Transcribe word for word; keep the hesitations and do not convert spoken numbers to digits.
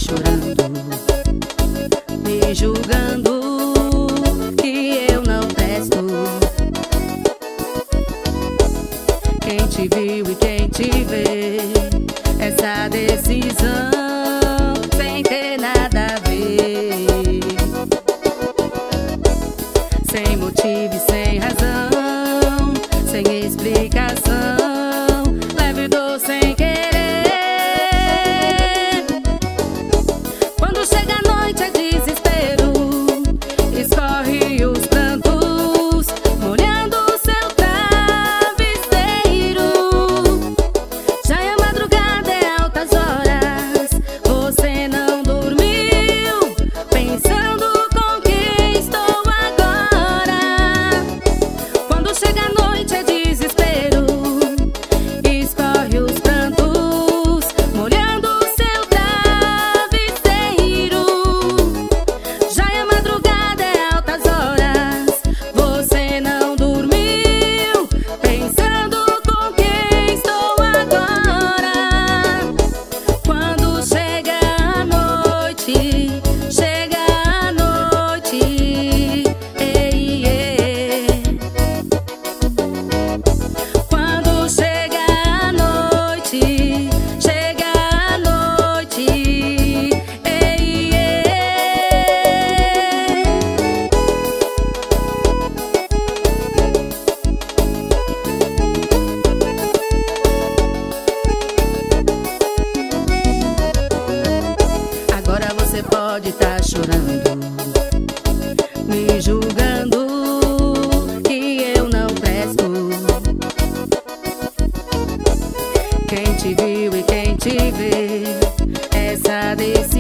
chorando, me julgando que eu não presto. Quem te viu e quem te vê, essa decisão sem ter nada a ver, sem motivo e sem razão, sem explicação, leve dor sem querer. Quando chega a noite é desespero, escorre os prantos, molhando o seu travesseiro. Já é madrugada, é altas horas, você não dormiu, pensando com quem estou agora. Quando chega a noite é desespero, escorre os prantos, molhando o seu travesseiro. Já é madrugada, é altas horas, você não dormiu, pensando com quem estou agora. Quando chega a noite, chega a noite, ei, ei. Quando chega a noite, chega a noite, ei, ei. Agora você pode estar chorando, me julgando que eu não presto. Quem te viu e quem te vê, essa decisão